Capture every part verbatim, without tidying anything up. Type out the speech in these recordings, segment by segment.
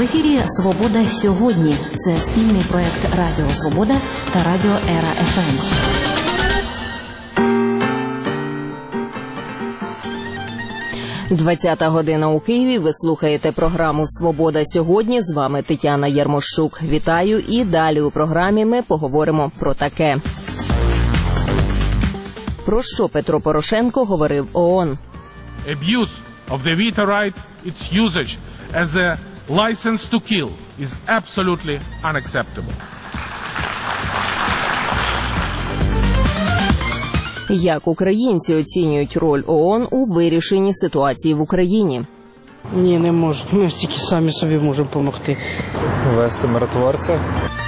ефірі «Свобода сьогодні». Це спільний проект Радіо Свобода та Радіо Ера еф ем. двадцята година у Києві. Ви слухаєте програму «Свобода сьогодні». З вами Тетяна Ярмощук. Вітаю. І далі у програмі ми поговоримо про таке. Про що Петро Порошенко говорив ООН? Abuse of the veto right, its usage as a license to kill is absolutely unacceptable. Як українці оцінюють роль ООН у вирішенні ситуації в Україні? Ні, не можу. Ми тільки самі собі можемо допомогти. Ввести миротворця.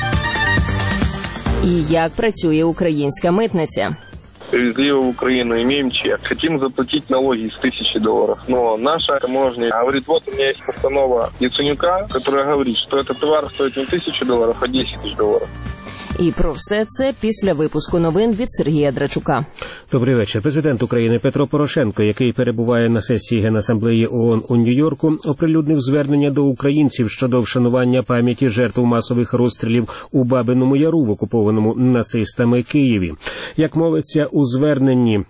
І як працює українська митниця? Привезли его в Украину, имеем чек. Хотим заплатить налоги из тысячи долларов. Но наша таможня говорит, вот у меня есть постанова Яценюка, которая говорит, что этот товар стоит не тысячу долларов, а десять тысяч долларов. І про все це після випуску новин від Сергія Драчука. Добрий вечір. Президент України Петро Порошенко, який перебуває на сесії Генасамблеї ООН у Нью-Йорку, оприлюднив звернення до українців щодо вшанування пам'яті жертв масових розстрілів у Бабиному Яру в окупованому нацистами Києві. Як мовиться у зверненні,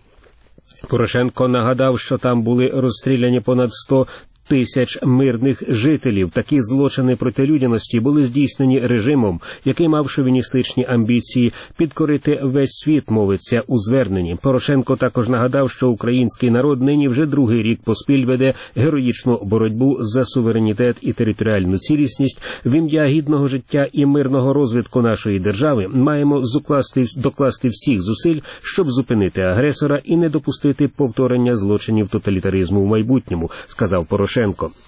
Порошенко нагадав, що там були розстріляні понад сто тисяч мирних жителів. Такі злочини проти людяності були здійснені режимом, який мав шовіністичні амбіції підкорити весь світ, мовиться у зверненні. Порошенко також нагадав, що український народ нині вже другий рік поспіль веде героїчну боротьбу за суверенітет і територіальну цілісність. В ім'я гідного життя і мирного розвитку нашої держави маємо зукласти, докласти всіх зусиль, щоб зупинити агресора і не допустити повторення злочинів тоталітаризму в майбутньому, сказав Порошенко.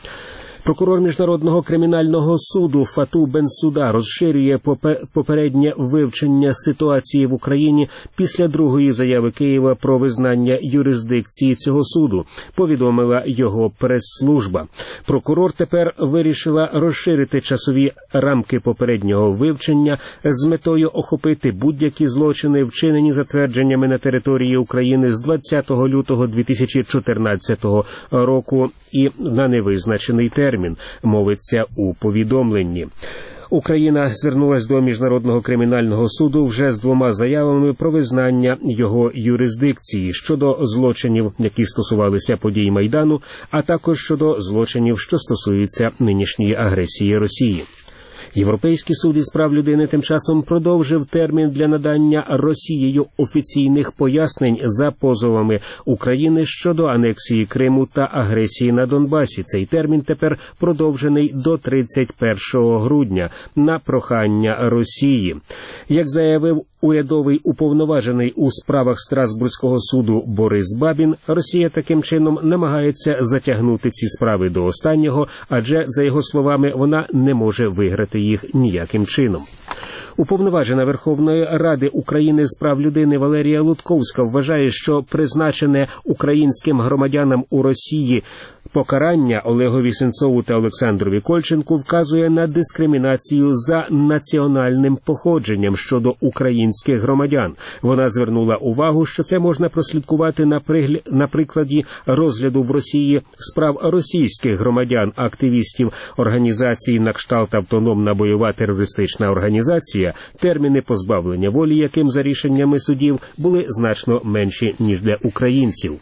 Прокурор Міжнародного кримінального суду Фату Бенсуда розширює попереднє вивчення ситуації в Україні після другої заяви Києва про визнання юрисдикції цього суду, повідомила його прес-служба. Прокурор тепер вирішила розширити часові рамки попереднього вивчення з метою охопити будь-які злочини, вчинені затвердженнями на території України з двадцятого лютого дві тисячі чотирнадцятого року і на невизначений термін, мовиться у повідомленні. Україна звернулась до Міжнародного кримінального суду вже з двома заявами про визнання його юрисдикції щодо злочинів, які стосувалися подій Майдану, а також щодо злочинів, що стосуються нинішньої агресії Росії. Європейський суд із прав людини тим часом продовжив термін для надання Росією офіційних пояснень за позовами України щодо анексії Криму та агресії на Донбасі. Цей термін тепер продовжений до тридцять першого грудня на прохання Росії. Як заявив урядовий уповноважений у справах Страсбурзького суду Борис Бабін, Росія таким чином намагається затягнути ці справи до останнього, адже, за його словами, вона не може виграти їх ніяким чином. Уповноважена Верховної Ради України з прав людини Валерія Лутковська вважає, що призначене українським громадянам у Росії покарання Олегові Сенцову та Олександрові Кольченку вказує на дискримінацію за національним походженням щодо українських громадян. Вона звернула увагу, що це можна прослідкувати на, пригля... на прикладі розгляду в Росії справ російських громадян, активістів організації на кшталт автономна бойова терористична організація, терміни позбавлення волі, яким за рішеннями судів були значно менші, ніж для українців.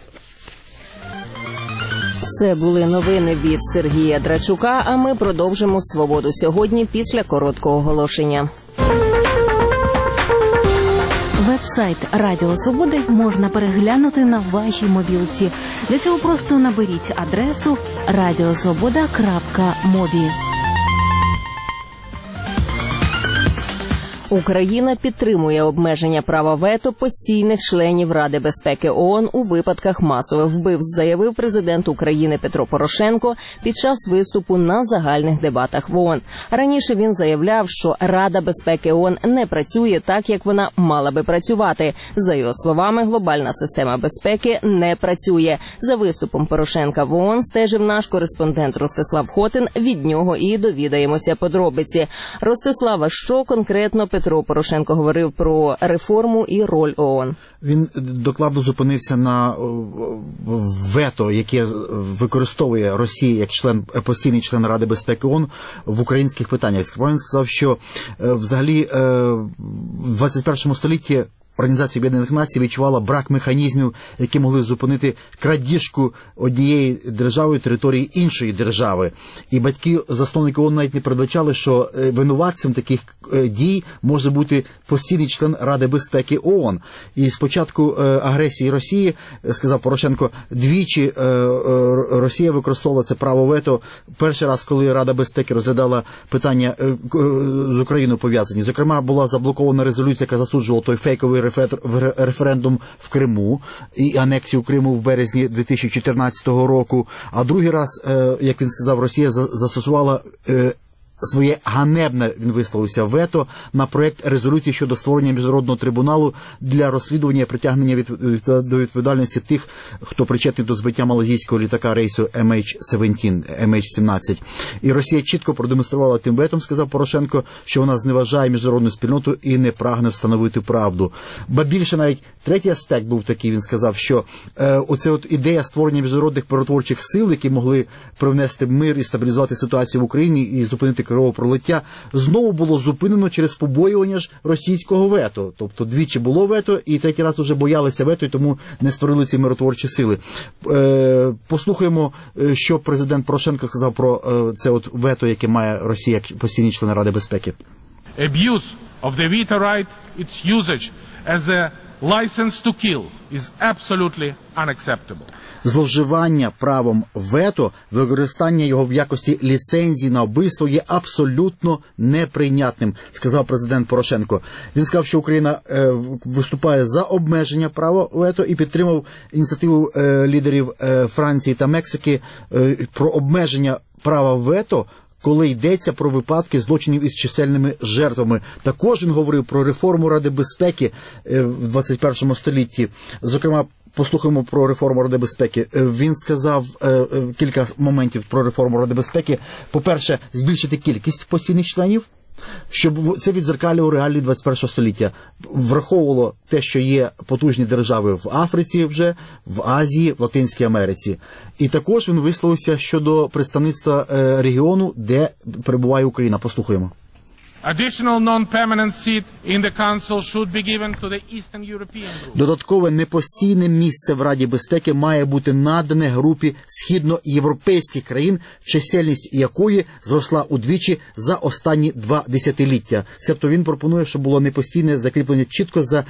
Це були новини від Сергія Драчука, а ми продовжимо «Свободу сьогодні» після короткого оголошення. Веб-сайт Радіо Свободи можна переглянути на вашій мобілці. Для цього просто наберіть адресу радіосвобода крапка мобі. Україна підтримує обмеження права вето постійних членів Ради безпеки ООН у випадках масових вбивств, заявив президент України Петро Порошенко під час виступу на загальних дебатах в ООН. Раніше він заявляв, що Рада безпеки ООН не працює так, як вона мала би працювати. За його словами, глобальна система безпеки не працює. За виступом Порошенка в ООН стежив наш кореспондент Ростислав Хотин. Від нього і довідаємося подробиці. Ростислава, що конкретно Петро Петро Порошенко говорив про реформу і роль ООН. Він докладно зупинився на вето, яке використовує Росія як член, постійний член Ради безпеки ООН в українських питаннях. Він сказав, що взагалі в двадцять першому столітті Організація Об'єднаних Націй відчувала брак механізмів, які могли зупинити крадіжку однієї держави території іншої держави. І батьки засновники ООН навіть не передбачали, що винуватцем таких дій може бути постійний член Ради безпеки ООН. І з початку агресії Росії, сказав Порошенко, двічі Росія використовувала це право вето. Перший раз, коли Рада безпеки розглядала питання з Україною пов'язані. Зокрема, була заблокована резолюція, яка засуджувала той фейковий референдум в Криму і анексію Криму в березні дві тисячі чотирнадцятого року. А другий раз, як він сказав, Росія застосувала своє ганебне, він висловився, вето на проєкт резолюції щодо створення міжнародного трибуналу для розслідування і притягнення від, до відповідальності тих, хто причетний до збиття малазійського літака рейсу ем ейч сімнадцять. І Росія чітко продемонструвала тим ветом, сказав Порошенко, що вона зневажає міжнародну спільноту і не прагне встановити правду. Ба більше навіть третій аспект був такий, він сказав, що е, оце от ідея створення міжнародних миротворчих сил, які могли привнести мир і стабілізувати ситуацію в Україні і зупинити кровопролиття, знову було зупинено через побоювання ж російського вето. Тобто двічі було вето, і третій раз вже боялися вето, і тому не створили ці миротворчі сили. Е, послухаємо, що президент Порошенко сказав про е, це от вето, яке має Росія як постійний член Ради безпеки. Abuse of the veto right, its usage as a license to kill is absolutely unacceptable. Зловживання правом вето, використання його в якості ліцензії на вбивство є абсолютно неприйнятним, сказав президент Порошенко. Він сказав, що Україна е, виступає за обмеження права вето і підтримав ініціативу е, лідерів е, Франції та Мексики е, про обмеження права вето, коли йдеться про випадки злочинів із чисельними жертвами. Також він говорив про реформу Ради безпеки в двадцять першому столітті. Зокрема, послухаємо про реформу Ради безпеки. Він сказав е, кілька моментів про реформу Ради безпеки. По-перше, збільшити кількість постійних членів, щоб це відзеркалювало реалії двадцять першого століття. Враховувало те, що є потужні держави в Африці вже, в Азії, в Латинській Америці. І також він висловився щодо представництва е, регіону, де перебуває Україна. Послухаємо. Additional non-permanent seat in the Council should be given to the Eastern European group. Додаткове непостійне місце в Раді безпеки має бути надане групі східноєвропейських країн, чисельність якої зросла удвічі за останні два десятиліття. Себто він пропонує, щоб було непостійне закріплення чітко за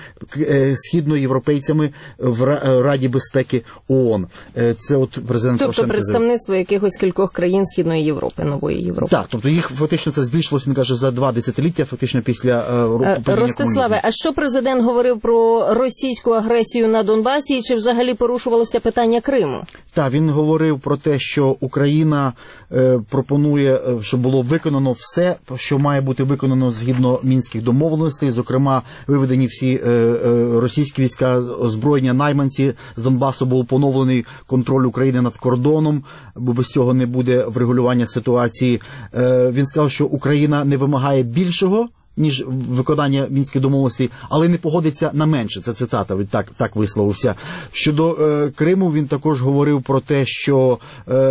східноєвропейцями в Раді безпеки ООН. Це от президент Тобто Порошенко. представництво якихось кількох країн Східної Європи, нової Європи. Так, тобто їх фактично це збільшилося, він каже, за два десятиліття, фактично після падіння комунізму. Ростиславе, а що президент говорив про російську агресію на Донбасі, і чи взагалі порушувалося питання Криму? Так, він говорив про те, що Україна е, пропонує, щоб було виконано все, що має бути виконано згідно мінських домовленостей, зокрема, виведені всі е, е, російські війська, озброєння, найманці з Донбасу, був поновлений контроль України над кордоном, бо без цього не буде врегулювання ситуації. Е, він сказав, що Україна не вимагає більшого, ніж виконання мінських домовленостей, але не погодиться на менше. Це цитата, він так, так висловився. Щодо е, Криму, він також говорив про те, що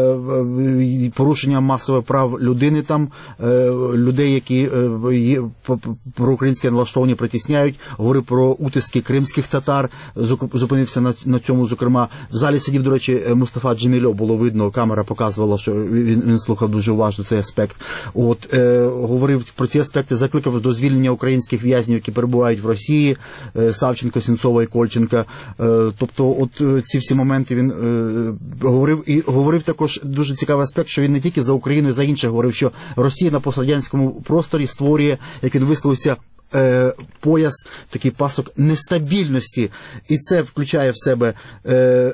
е, порушення масових прав людини там, е, людей, які е, є, проукраїнські налаштовані, притісняють, говорив про утиски кримських татар, зупинився на, на цьому, зокрема. В залі сидів, до речі, Мустафа Джемільов, було видно, камера показувала, що він, він слухав дуже уважно цей аспект. От, е, говорив про ці аспекти, закликав до звільнення українських в'язнів, які перебувають в Росії, Савченко, Сінцова і Кольченка. Тобто от ці всі моменти він говорив. І говорив також дуже цікавий аспект, що він не тільки за Україну, і за інших говорив, що Росія на пострадянському просторі створює, як він висловився, пояс, такий пасок нестабільності. І це включає в себе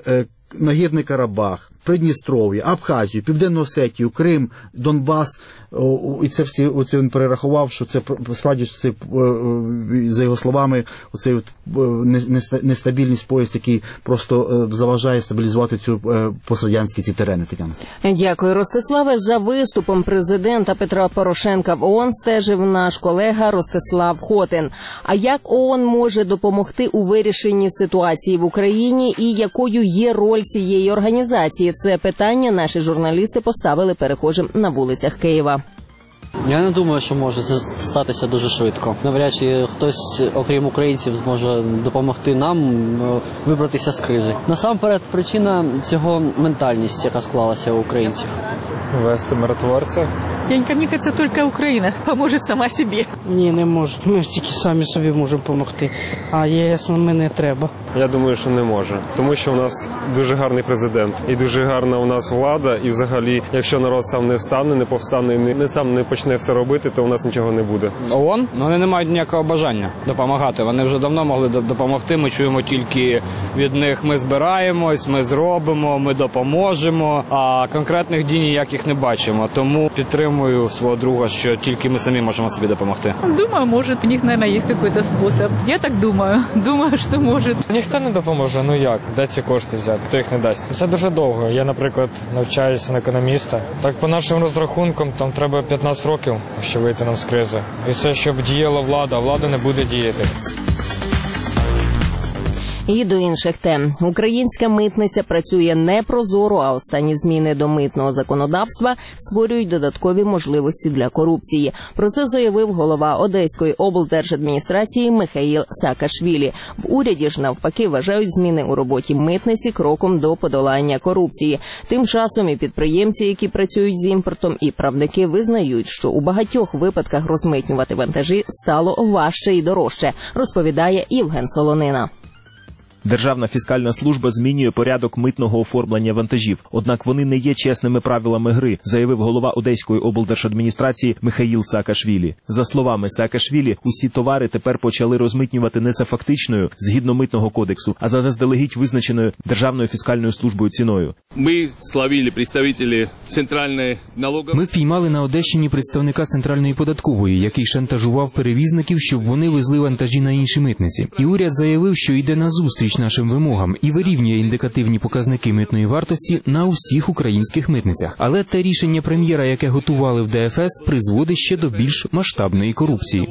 Нагірний Карабах, Придністров'я, Абхазію, Південну Осетію, Крим, Донбас, І це всі, оце він перерахував, що це справді, що це, за його словами, оцей нестабільність пояс, який просто заважає стабілізувати цю пострадянські ці терени. Тетяна. Дякую, Ростиславе. За виступом президента Петра Порошенка в ООН стежив наш колега Ростислав Хотин. А як ООН може допомогти у вирішенні ситуації в Україні і якою є роль цієї організації? Це питання наші журналісти поставили перехожим на вулицях Києва. Я не думаю, що може це статися дуже швидко. Навряд чи хтось, окрім українців, зможе допомогти нам вибратися з кризи. Насамперед, причина цього ментальність, яка склалася у українців. Вести миротворця? Янька, мені кажется, тільки Україна поможе сама собі. Ні, не може. Ми тільки самі собі можемо допомогти. А ЄС нам не треба. Я думаю, що не може. Тому що у нас дуже гарний президент. І дуже гарна у нас влада. І взагалі, якщо народ сам не встане, не повстане, не, не сам не почне все робити, то у нас нічого не буде. ООН? Ну, вони не мають ніякого бажання допомагати. Вони вже давно могли допомогти. Ми чуємо тільки від них: ми збираємось, ми зробимо, ми допоможемо. А конкретних дій ніяких не бачимо. Тому підтримую свого друга, що тільки ми самі можемо собі допомогти. Думаю, може, у них, мабуть, є якийсь спосіб. Я так думаю. Думаю, що може. Ніхто не допоможе. Ну як? Де ці кошти взяти? Хто їх не дасть? Це дуже довго. Я, наприклад, навчаюся на економіста. Так, по нашим розрахункам, там треба п'ятнадцять років, щоб вийти нам з кризи. І це, щоб діяла влада, а влада не буде діяти. І до інших тем. Українська митниця працює не прозоро, а останні зміни до митного законодавства створюють додаткові можливості для корупції. Про це заявив голова Одеської облдержадміністрації Михаїл Саакашвілі. В уряді ж навпаки вважають зміни у роботі митниці кроком до подолання корупції. Тим часом і підприємці, які працюють з імпортом, і правники визнають, що у багатьох випадках розмитнювати вантажі стало важче і дорожче, розповідає Євген Солонина. Державна фіскальна служба змінює порядок митного оформлення вантажів. Однак вони не є чесними правилами гри, заявив голова Одеської облдержадміністрації Михаїл Саакашвілі. За словами Саакашвілі, усі товари тепер почали розмитнювати не за фактичною, згідно митного кодексу, а за заздалегідь визначеною Державною фіскальною службою ціною. Ми словили представники Центральної налогової... Ми впіймали на Одещині представника Центральної податкової, який шантажував перевізників, щоб вони везли вантажі на інші митниці. І уряд заявив, що йде назустріч нашим вимогам і вирівнює індикативні показники митної вартості на усіх українських митницях. Але те рішення прем'єра, яке готували в Де Еф Ес, призводить ще до більш масштабної корупції.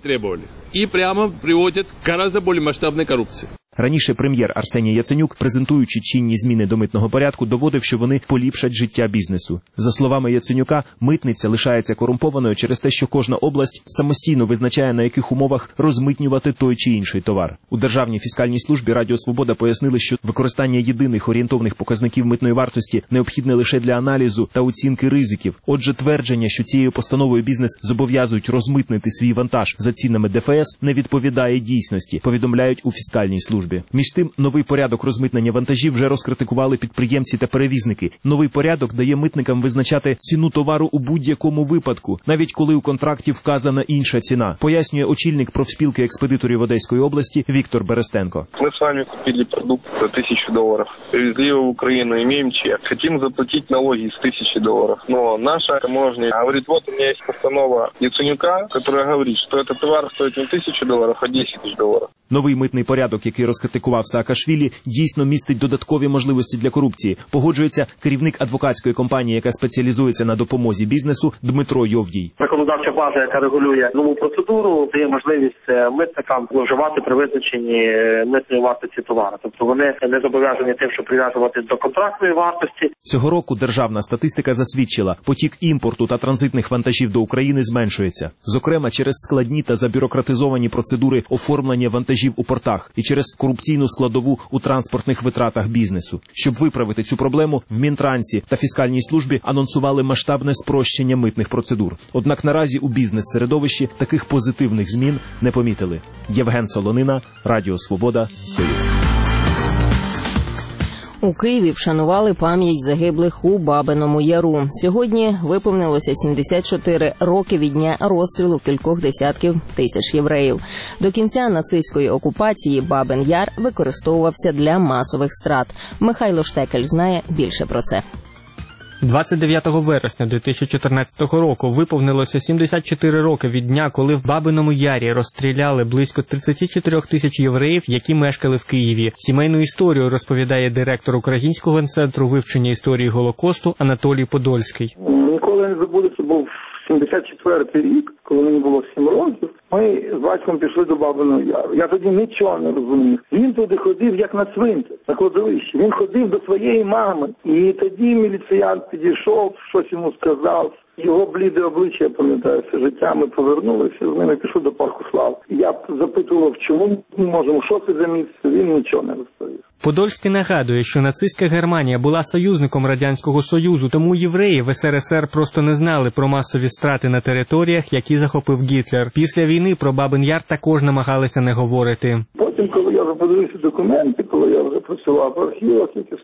І прямо приводить гораздо більш масштабної корупції. Раніше прем'єр Арсеній Яценюк, презентуючи чинні зміни до митного порядку, доводив, що вони поліпшать життя бізнесу. За словами Яценюка, митниця лишається корумпованою через те, що кожна область самостійно визначає, на яких умовах розмитнювати той чи інший товар. У Державній фіскальній службі Радіо Свобода пояснили, що використання єдиних орієнтовних показників митної вартості необхідне лише для аналізу та оцінки ризиків. Отже, твердження, що цією постановою бізнес зобов'язують розмитнити свій вантаж за цінами Де Еф Ес, не відповідає дійсності, повідомляють у фіскальній службі. Між тим, новий порядок розмитнення вантажів вже розкритикували підприємці та перевізники. Новий порядок дає митникам визначати ціну товару у будь-якому випадку, навіть коли у контракті вказана інша ціна, пояснює очільник профспілки експедиторів Одеської області Віктор Берестенко. Ми з вами купили продукт за тисячу доларів, привезли його в Україну, маємо чек, хотим заплатити налоги з тисячі доларів. Но наша таможня говорить, вот у меня есть постанова Яценюка, которая говорит, что этот товар стоит не тисячу доларів, а десять тисяч доларів. Новий митний порядок, який розкритикував Саакашвілі, дійсно містить додаткові можливості для корупції. Погоджується керівник адвокатської компанії, яка спеціалізується на допомозі бізнесу, Дмитро Йовдій. Законодавча база, яка регулює нову процедуру, дає можливість митникам вживати при визначенні митної вартості товару. Тобто вони не зобов'язані тим, що прив'язуватись до контрактної вартості. Цього року державна статистика засвідчила, потік імпорту та транзитних вантажів до України зменшується. Зокрема, через складні та забюрократизовані процедури оформлення вантажів у портах і через корупційну складову у транспортних витратах бізнесу. Щоб виправити цю проблему, в Мінтрансі та фіскальній службі анонсували масштабне спрощення митних процедур. Однак наразі у бізнес-середовищі таких позитивних змін не помітили. Євген Солонина, Радіо Свобода, Київ. У Києві вшанували пам'ять загиблих у Бабиному Яру. Сьогодні виповнилося сімдесят чотири роки від дня розстрілу кількох десятків тисяч євреїв. До кінця нацистської окупації Бабин Яр використовувався для масових страт. Михайло Штекель знає більше про це. двадцять дев'ятого вересня дві тисячі чотирнадцятого року виповнилося сімдесят чотири роки від дня, коли в Бабиному Ярі розстріляли близько тридцять чотири тисяч євреїв, які мешкали в Києві. Сімейну історію розповідає директор Українського центру вивчення історії Голокосту Анатолій Подольський. Ніколи не забуду, це був сімдесят четвертий рік, коли мені було сім років. Ми з батьком пішли до Бабиного Яру. Я тоді нічого не розумів. Він туди ходив, як на цвинтар, на кладовище. Він ходив до своєї мами. І тоді міліціянт підійшов, щось йому сказав. Його бліде обличчя, я пам'ятаю, все життя. Ми повернулися з ними, пішли до Парку Слави. Я запитував, чому ми можемо, що це за місце. Він нічого не розповів. Подольський нагадує, що нацистська Германія була союзником Радянського Союзу, тому євреї в ес ер ес ер просто не знали про масові страти на територіях, які захопив Гітлер. Після війни про Бабин Яр також намагалися не говорити. Потім, коли я вже подивився документи, коли я вже працював в архівах, які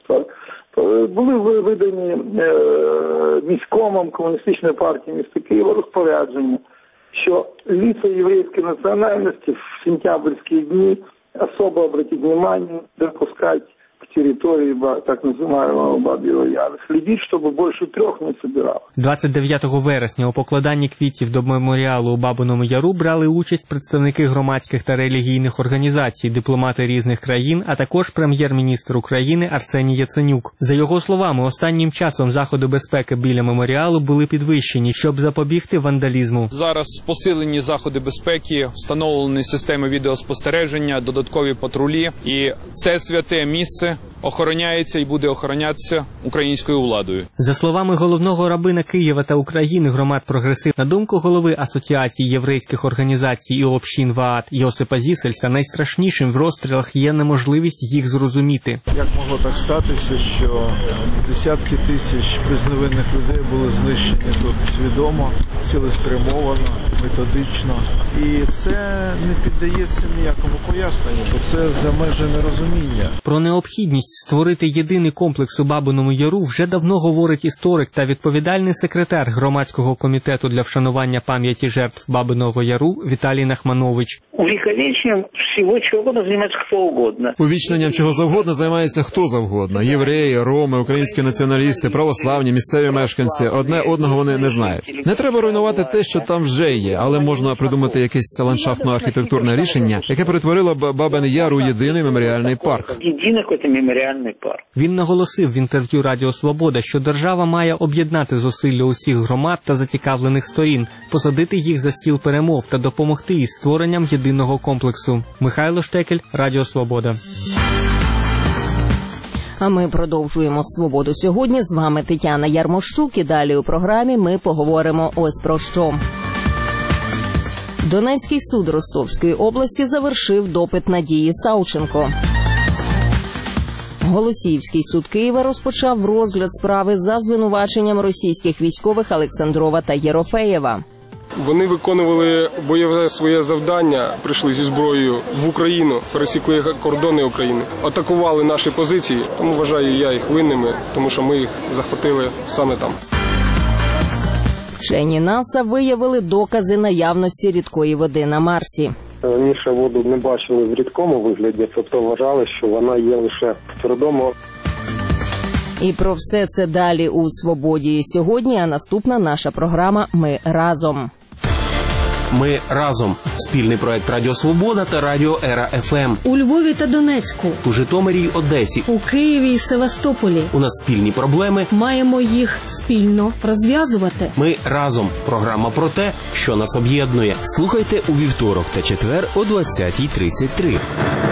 були видані е, міськомом Комуністичної партії міста Києва розпорядження, що лица єврейської національності в сентябрьські дні особо обратить внимание, допускать к территории так называемого Бабьего Яра. Следить, чтобы больше трех не собиралось. двадцять дев'ятого вересня у покладанні квітів до меморіалу у Бабиному Яру брали участь представники громадських та релігійних організацій, дипломати різних країн, а також прем'єр-міністр України Арсеній Яценюк. За його словами, останнім часом заходи безпеки біля меморіалу були підвищені, щоб запобігти вандалізму. Зараз посилені заходи безпеки, встановлені системи відеоспостереження, додаткові патрулі, і це святе місце охороняється і буде охоронятися українською владою. За словами головного рабина Києва та України громад прогресив, на думку голови Асоціації єврейських організацій і общин ВААТ Йосипа Зісельса, найстрашнішим в розстрілах є неможливість їх зрозуміти. Як могло так статися, що десятки тисяч безневинних людей були знищені тут свідомо, цілеспрямовано, методично. І це не піддається ніякому поясненню, бо це за межі нерозуміння. Про необхідність створити єдиний комплекс у Бабиному Яру вже давно говорить історик та відповідальний секретар громадського комітету для вшанування пам'яті жертв Бабиного Яру Віталій Нахманович. Увіковіченням всього, чого займається хто угодно. Увічненням чого завгодно займається хто завгодно. Євреї, роми, українські націоналісти, православні, місцеві мешканці. Одне одного вони не знають. Не треба руйнувати те, що там вже є, але можна придумати якесь ландшафтно-архітектурне рішення, яке перетворило б Бабин Яр у єдиний меморіальний парк. Єдиний якийсь меморіальний парк. Він наголосив в інтерв'ю Радіо Свобода, що держава має об'єднати зусилля усіх громад та зацікавлених сторін, посадити їх за стіл перемов та допомогти із створенням єдиного комплексу. Михайло Штекель, Радіо Свобода. А ми продовжуємо «Свободу сьогодні». З вами Тетяна Ярмощук. І далі у програмі ми поговоримо ось про що. Донецький суд Ростовської області завершив допит Надії Савченко. Голосіївський суд Києва розпочав розгляд справи за звинуваченням російських військових Олександрова та Єрофеєва. Вони виконували бойове своє завдання, прийшли зі зброєю в Україну, пересікли кордони України, атакували наші позиції, тому вважаю я їх винними, тому що ми їх захопили саме там. Вчені НАСА виявили докази наявності рідкої води на Марсі. Раніше воду не бачили в рідкому вигляді, тобто вважали, що вона є лише в твердому. І про все це далі у «Свободі сьогодні», а наступна наша програма «Ми разом». Ми разом. Спільний проект Радіо Свобода та Радіо Ера еф ем. У Львові та Донецьку. У Житомирі й Одесі. У Києві і Севастополі. У нас спільні проблеми. Маємо їх спільно розв'язувати. Ми разом. Програма про те, що нас об'єднує. Слухайте у вівторок та четвер о двадцятій тридцять три.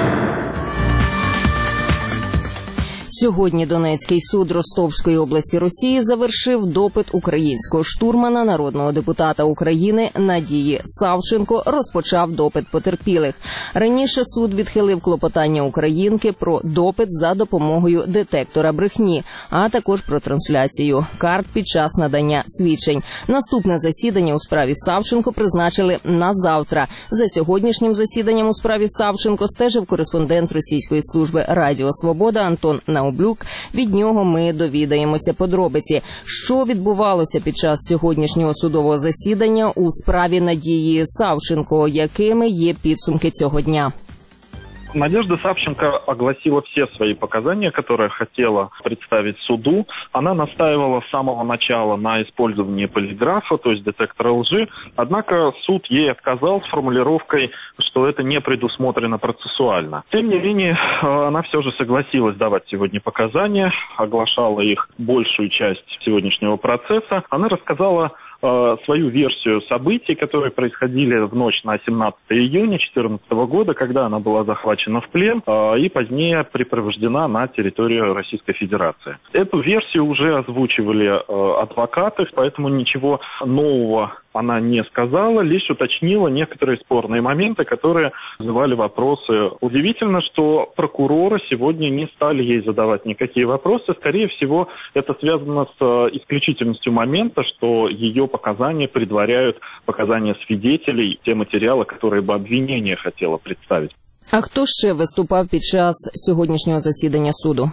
Сьогодні Донецький суд Ростовської області Росії завершив допит українського штурмана, народного депутата України Надії Савченко, розпочав допит потерпілих. Раніше суд відхилив клопотання українки про допит за допомогою детектора брехні, а також про трансляцію карт під час надання свідчень. Наступне засідання у справі Савченко призначили на завтра. За сьогоднішнім засіданням у справі Савченко стежив кореспондент російської служби Радіо Свобода Антон Наумов. Від нього ми довідаємося подробиці. Що відбувалося під час сьогоднішнього судового засідання у справі Надії Савченко? Якими є підсумки цього дня? Надежда Савченко огласила все свои показания, которые хотела представить суду. Она настаивала с самого начала на использовании полиграфа, то есть детектора лжи. Однако суд ей отказал с формулировкой, что это не предусмотрено процессуально. Тем не менее, она все же согласилась давать сегодня показания, оглашала их большую часть сегодняшнего процесса. Она рассказала свою версию событий, которые происходили в ночь на семнадцатое июня две тысячи четырнадцатого года, когда она была захвачена в плен и позднее припровождена на территорию Российской Федерации. Эту версию уже озвучивали адвокаты, поэтому ничего нового она не сказала, лишь уточнила некоторые спорные моменты, которые вызывали вопросы. Удивительно, что прокуроры сегодня не стали ей задавать никакие вопросы. Скорее всего, это связано с исключительностью момента, что ее показания предваряют показания свидетелей, те материалы, которые бы обвинение хотело представить. А хто ще виступав під час сьогоднішнього засідання суду?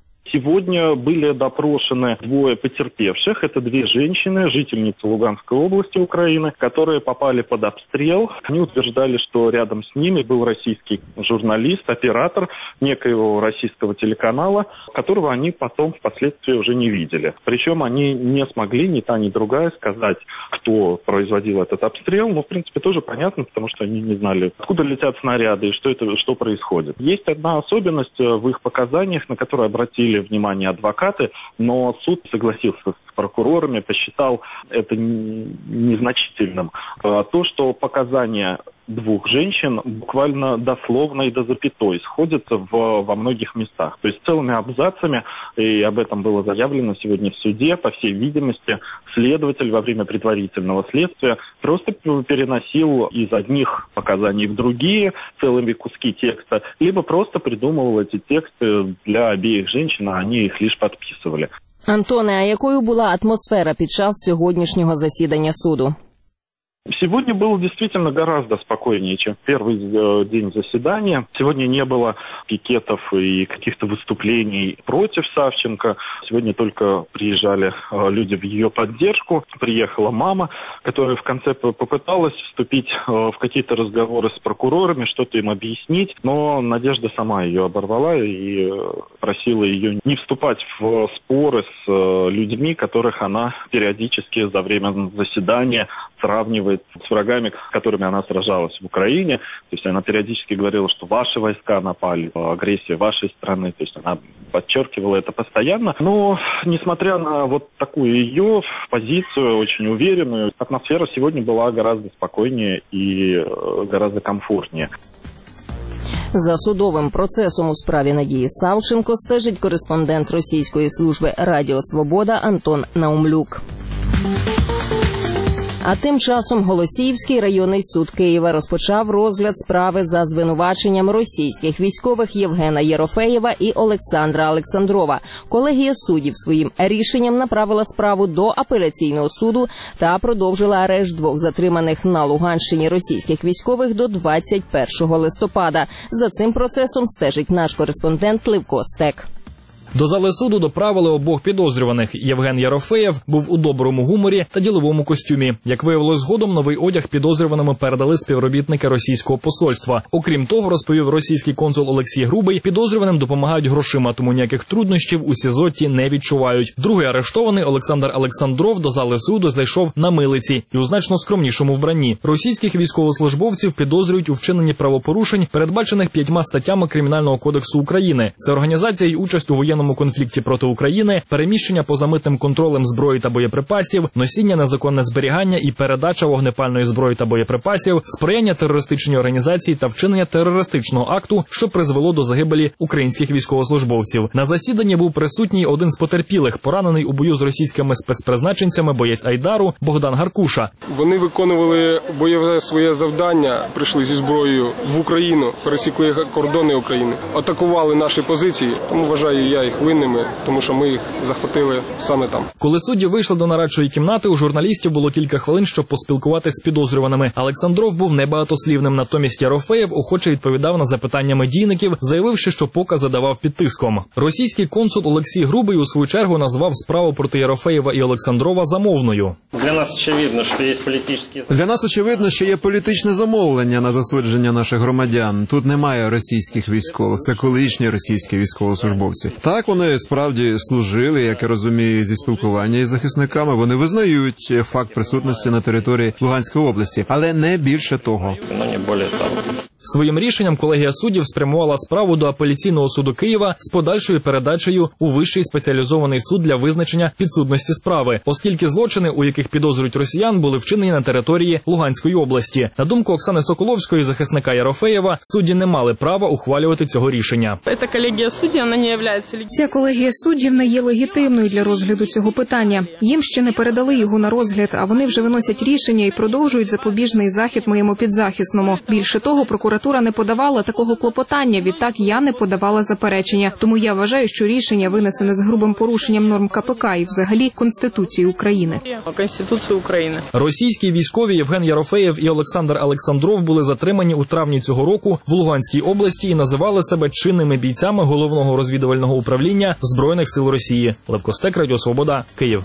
Сегодня были допрошены двое потерпевших. Это две женщины, жительницы Луганской области Украины, которые попали под обстрел. Они утверждали, что рядом с ними был российский журналист, оператор некоего российского телеканала, которого они потом впоследствии уже не видели. Причем они не смогли, ни та, ни другая, сказать, кто производил этот обстрел. Но, в принципе, тоже понятно, потому что они не знали, откуда летят снаряды и что, это, что происходит. Есть одна особенность в их показаниях, на которую обратили внимание адвокаты, но суд согласился с прокурорами, посчитал это незначительным. То, что показания двух женщин буквально дословно и до запятой сходятся в, во многих местах. То есть целыми абзацами, и об этом было заявлено сегодня в суде, по всей видимости, следователь во время предварительного следствия просто переносил из одних показаний в другие целыми куски текста, либо просто придумывал эти тексты для обеих женщин, а они их лишь подписывали. Антоне, а якою була атмосфера під час сьогоднішнього засідання суду? Сегодня было действительно гораздо спокойнее, чем в первый день заседания. Сегодня не было пикетов и каких-то выступлений против Савченко. Сегодня только приезжали люди в ее поддержку. Приехала мама, которая в конце попыталась вступить в какие-то разговоры с прокурорами, что-то им объяснить. Но Надежда сама ее оборвала и просила ее не вступать в споры с людьми, которых она периодически за время заседания сравнивает с врагами, с которыми она сражалась в Украине. То есть она периодически говорила, что ваши войска напали, агрессия вашей страны. То есть она подчеркивала это постоянно. Но, несмотря на вот такую ее позицию, очень уверенную, атмосфера сегодня была гораздо спокойнее и гораздо комфортнее. За судовим процесом у справі Надії Савченко стежить кореспондент російської служби Радіо Свобода Антон Наумлюк. А тим часом Голосіївський районний суд Києва розпочав розгляд справи за звинуваченням російських військових Євгена Єрофеєва і Олександра Олександрова. Колегія суддів своїм рішенням направила справу до апеляційного суду та продовжила арешт двох затриманих на Луганщині російських військових до двадцять першого листопада. За цим процесом стежить наш кореспондент Левко Стек. До зали суду доправили обох підозрюваних. Євген Єрофеєв був у доброму гуморі та діловому костюмі. Як виявилось згодом, новий одяг підозрюваними передали співробітники російського посольства. Окрім того, розповів російський консул Олексій Грубий, підозрюваним допомагають грошима, тому ніяких труднощів у СІЗО ті не відчувають. Другий арештований, Олександр Олександров, до зали суду зайшов на милиці і у значно скромнішому вбранні. Російських військовослужбовців підозрюють у вчиненні правопорушень, передбачених п'ятьма статтями Кримінального кодексу України. Це організація і участь у воєнному конфлікті проти України, переміщення поза митним контролем зброї та боєприпасів, носіння, незаконне зберігання і передача вогнепальної зброї та боєприпасів, сприяння терористичній організації та вчинення терористичного акту, що призвело до загибелі українських військовослужбовців. На засіданні був присутній один з потерпілих, поранений у бою з російськими спецпризначенцями боєць Айдару Богдан Гаркуша. Вони виконували бойове своє завдання, прийшли зі зброєю в Україну, пересікли кордони України, атакували наші позиції, тому вважаю я їх винними, тому що ми їх захопили саме там. Коли судді вийшли до нарадчої кімнати, у журналістів було кілька хвилин, щоб поспілкуватися з підозрюваними. Олександров був небагатослівним, натомість Ярофеєв охоче відповідав на запитання медійників, заявивши, що покази давав під тиском. Російський консул Олексій Грубий у свою чергу назвав справу проти Ярофеєва і Олександрова замовною. Для нас очевидно, що є політичні... Для нас очевидно, що є політичне замовлення на засудження наших громадян. Тут немає російських військових, це колишні російські військовослужбовці. Так, вони справді служили, як я розумію, зі спілкування із захисниками. Вони визнають факт присутності на території Луганської області, але не більше того. Ну, не більше того. Своїм рішенням колегія суддів спрямувала справу до апеляційного суду Києва з подальшою передачею у Вищий спеціалізований суд для визначення підсудності справи, оскільки злочини, у яких підозрюють росіян, були вчинені на території Луганської області. На думку Оксани Соколовської, захисника Ярофеєва, судді не мали права ухвалювати цього рішення. Ця колегія суддів, вона не є Ця колегія суддів не є легітимною для розгляду цього питання. Їм ще не передали його на розгляд, а вони вже виносять рішення і продовжують запобіжний захід моєму підзахисному. Більше того, прокуратура не подавала такого клопотання, відтак я не подавала заперечення. Тому я вважаю, що рішення винесене з грубим порушенням норм ка пе ка і взагалі Конституції України. Конституції України. Російські військові Євген Ярофеєв і Олександр Олександров були затримані у травні цього року в Луганській області і називали себе чинними бійцями Головного розвідувального управління Збройних сил Росії. Лев Костек, Радіо Свобода, Київ.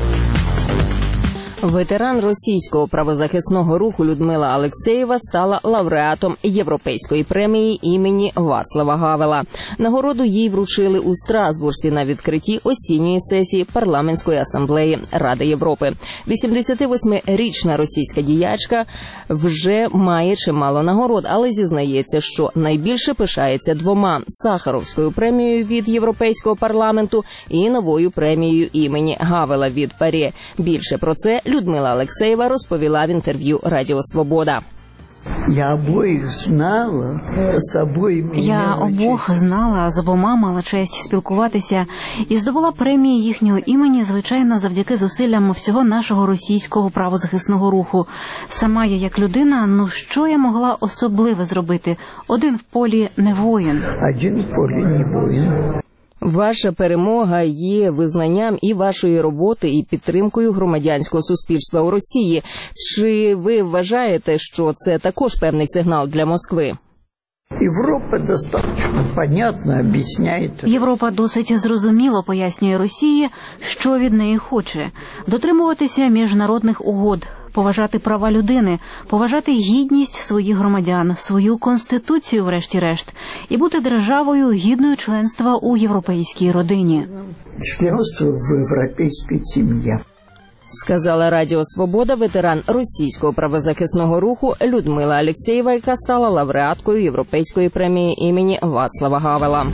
Ветеран російського правозахисного руху Людмила Алексєєва стала лауреатом Європейської премії імені Вацлава Гавела. Нагороду їй вручили у Страсбурзі на відкритті осінньої сесії Парламентської асамблеї Ради Європи. вісімдесятивосьмирічна російська діячка вже має чимало нагород, але зізнається, що найбільше пишається двома – Сахаровською премією від Європейського парламенту і новою премією імені Гавела від ПАРЄ. Більше про це Людмила Алексєєва розповіла в інтерв'ю Радіо Свобода. Я обоїх знала, з обоїми... Я обох знала, з обома мала честь спілкуватися і здобула премії їхнього імені, звичайно, завдяки зусиллям всього нашого російського правозахисного руху. Сама я як людина, ну що я могла особливе зробити? Один в полі не воїн. Один в полі не воїн. Ваша перемога є визнанням і вашої роботи, і підтримкою громадянського суспільства у Росії. Чи ви вважаєте, що це також певний сигнал для Москви? Європа достатньо понятно об'ясняє. Європа досить зрозуміло пояснює Росії, що від неї хоче. Дотримуватися міжнародних угод, поважати права людини, поважати гідність своїх громадян, свою конституцію, врешті-решт, і бути державою гідною членства у європейській родині. Членство в європейській сім'ї. Сказала Радіо Свобода ветеран російського правозахисного руху Людмила Алексєєва, яка стала лауреаткою Європейської премії імені Вацлава Гавела.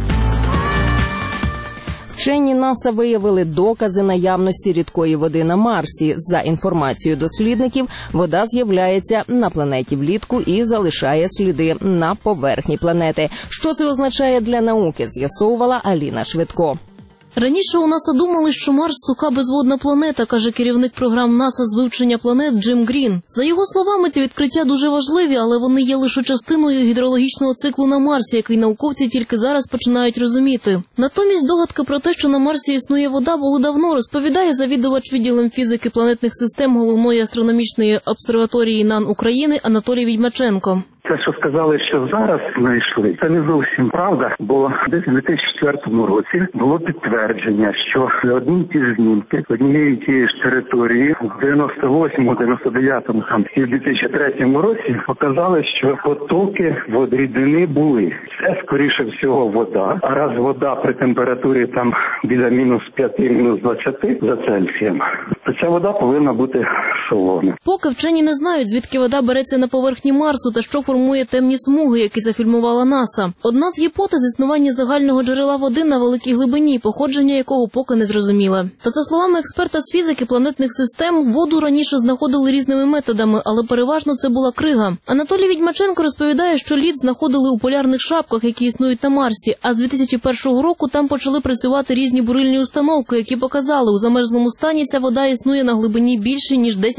Вчені НАСА виявили докази наявності рідкої води на Марсі. За інформацією дослідників, вода з'являється на планеті влітку і залишає сліди на поверхні планети. Що це означає для науки, з'ясовувала Аліна Швидко. Раніше у НАСА думали, що Марс – суха безводна планета, каже керівник програм НАСА з вивчення планет Джим Грін. За його словами, ці відкриття дуже важливі, але вони є лише частиною гідрологічного циклу на Марсі, який науковці тільки зараз починають розуміти. Натомість догадки про те, що на Марсі існує вода, були давно, розповідає завідувач відділом фізики планетних систем Головної астрономічної обсерваторії НАН України Анатолій Відьмаченко. Те, що сказали, що зараз знайшли, це не зовсім правда, бо десь у дві тисячі четвертому році було підтвердження, що одні ті знімки однієї тієї ж території в дев'яносто восьмому - дев'яносто дев'ятому там і в дві тисячі третьому році показали, що потоки водрідини були. Це, скоріше всього, вода. А раз вода при температурі там біля мінус п'яти, мінус двадцяти за Цельсієм, то ця вода повинна бути солона. Поки вчені не знають, звідки вода береться на поверхні Марсу та що формує темні смуги, які зафільмувала НАСА. Одна з гіпотез – існування загального джерела води на великій глибині, походження якого поки не зрозуміле. Та за словами експерта з фізики планетних систем, воду раніше знаходили різними методами, але переважно це була крига. Анатолій Відьмаченко розповідає, що лід знаходили у полярних шапках, які існують на Марсі, а з дві тисячі першого року там почали працювати різні бурильні установки, які показали, у замерзлому стані ця вода існує на глибині більше, ніж десять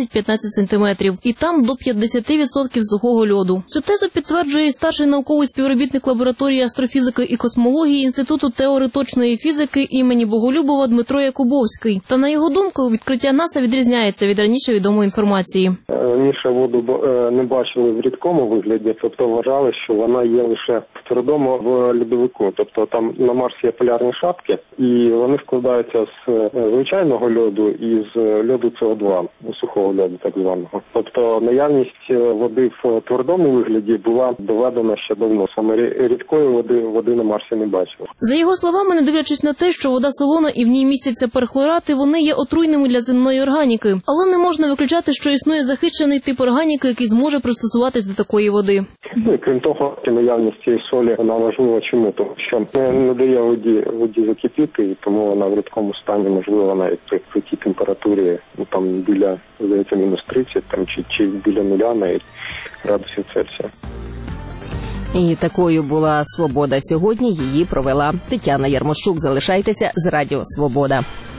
десять-п'ятнадцять сантиметрів, і там до п'ятдесят відсотків сухого льоду. Цю тезу підтверджує і старший науковий співробітник лабораторії астрофізики і космології Інституту теоретичної фізики імені Боголюбова Дмитро Якубовський. Та на його думку, відкриття НАСА відрізняється від раніше відомої інформації. Раніше воду не бачили в рідкому вигляді, тобто вважали, що вона є лише в твердому в льодовику. Тобто там на Марсі є полярні шапки, і вони складаються з звичайного льоду і з льоду С О два, сухого льоду так званого. Тобто наявність води в твердому вигляді була доведена ще давно. Саме рідкої води води на Марсі не бачили. За його словами, не дивлячись на те, що вода солона і в ній містяться перхлорати, вони є отруйними для земної органіки. Але не можна виключати, що існує захищений тип органіки, який зможе пристосуватись до такої води. Ну, і крім того, наявність цієї солі, вона важлива чому? Тому що не дає воді, воді закипіти, і тому вона в рідкому стані можлива навіть при високій температурі, ну, там біля, здається, мінус тридцять, там, чи, чи біля нуля навіть градусів Цельсія. І такою була «Свобода» сьогодні. Її провела Тетяна Ярмощук. Залишайтеся з Радіо Свобода.